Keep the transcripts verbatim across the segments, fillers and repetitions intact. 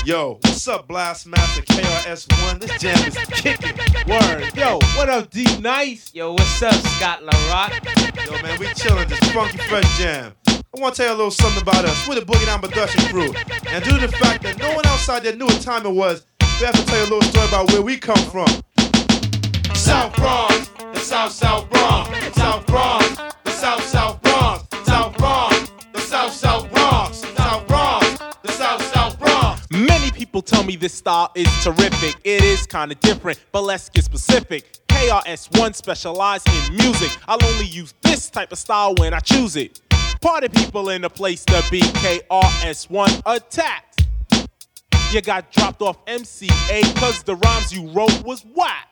Yo, what's up, Blast Master K R S One? This jam is kicking. Word. Yo, what up, D Nice? Yo, what's up, Scott LaRock? Yo, man, we chillin' this funky fresh jam. I want to tell you a little something about us. We're the Boogie Down Production crew. And due to the fact that no one outside there knew what time it was, we have to tell you a little story about where we come from. South Bronx, the South South Bronx, South Bronx, the South South Bronx, South Bronx, the South South Bronx, South Bronx, the South South Bronx. Many people tell me this style is terrific. It is kinda different, but let's get specific. K R S One specialize in music. I'll only use this type of style when I choose it. Party people in the place to be. K R S One attacked. You got dropped off M C A cause the rhymes you wrote was whack.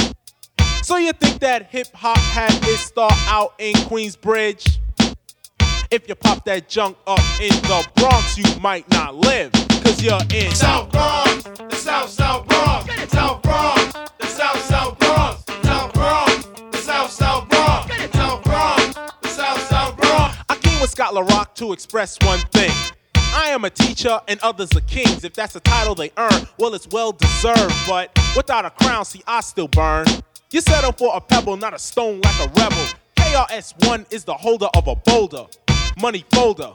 So you think that hip-hop had its start out in Queensbridge? If you pop that junk up in the Bronx, you might not live, cause you're in South Bronx, the South South Bronx, South Bronx, the South South Bronx, South Bronx, the South South Bronx, South Bronx, the South South Bronx. I came with Scott LaRock to express one thing. I am a teacher and others are kings. If that's a title they earn, well, it's well deserved. But without a crown, see, I still burn. You settle for a pebble, not a stone like a rebel. K R S One is the holder of a boulder, money folder.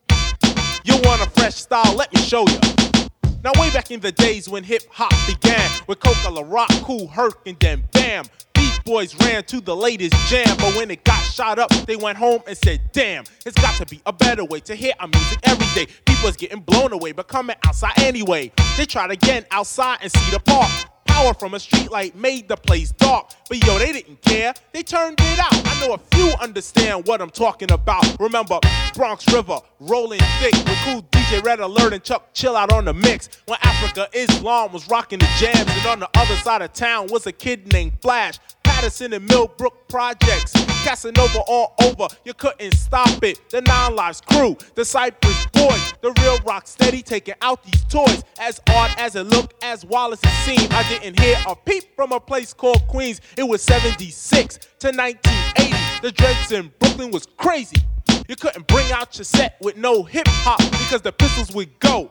You want a fresh style? Let me show you. Now way back in the days when hip-hop began, with Coca, LaRock, Kool Herc, and then bam, Beat Boys ran to the latest jam. But when it got shot up, they went home and said, damn, it's got to be a better way to hear our music every day. People's getting blown away, but coming outside anyway. They tried again outside and see the park. Power from a streetlight made the place dark. But yo, they didn't care, they turned it out. I know a few understand what I'm talking about. Remember Bronx River, rolling thick with cool D J Red Alert and Chuck Chill out on the mix. When Africa Islam was rocking the jams, and on the other side of town was a kid named Flash. Patterson and Millbrook projects, Casanova all over, you couldn't stop it. The Nine Lives crew, the Cypress Boys, the real rock steady taking out these toys. As odd as it looked, as Wallace it seemed, I didn't hear a peep from a place called Queens. It was seventy-six to nineteen eighty, the dreads in Brooklyn was crazy. You couldn't bring out your set with no hip hop because the pistols would go.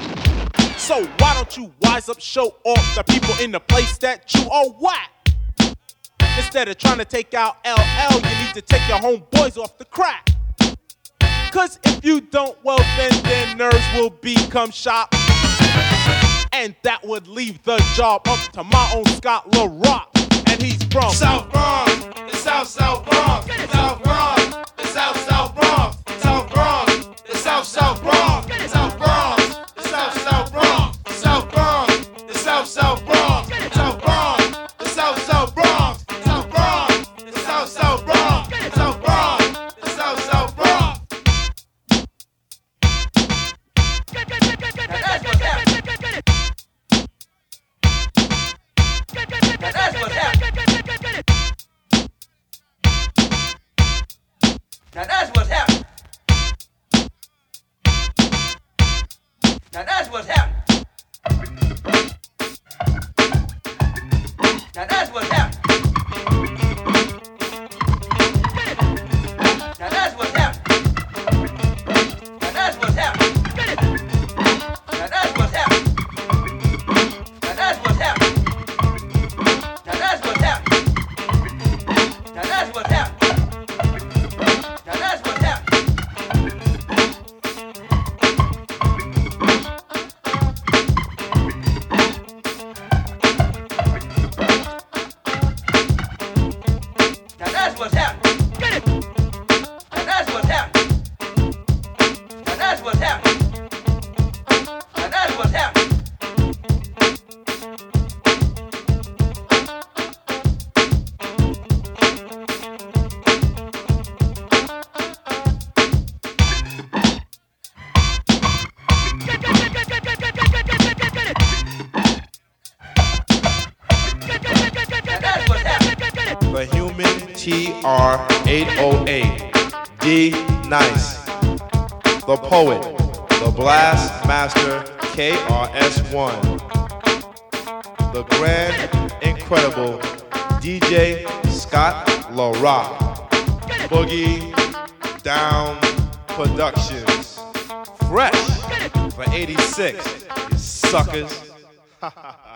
So why don't you wise up, show off the people in the place that you are whack? Instead of trying to take out L L, you need to take your homeboys off the crack. Cause if you don't, well then their nerves will become shot. And that would leave the job up to my own Scott LaRock. And he's from South Bronx, the South South Bronx, South Bronx, the South South Bronx, South Bronx, the South South Bronx, South Bronx, the South South Bronx, South Bronx, the South South Bronx, South Bronx, the South South Bronx. South South Bronx, South Bronx, the South South Bronx. Now that's what's happening. Now that's what's happening. Now that's what's happening. Now that's what's happening. Now that's what's happening. Now that's what's happening. Now that's what's happening. Now that's what's happening. Now that's what's happening. Now that's what's happening. Now that's what's happening. Now that's what's happening. Now that's what's happening. Now that's what's happening. Now that's what's happening. Now that's what's happening. The Human T R eight oh eight, D Nice, the poet, the Blast Master K R S One, the grand, incredible D J Scott LaRock, Boogie Down Productions. Fresh for eighty-six, you suckers.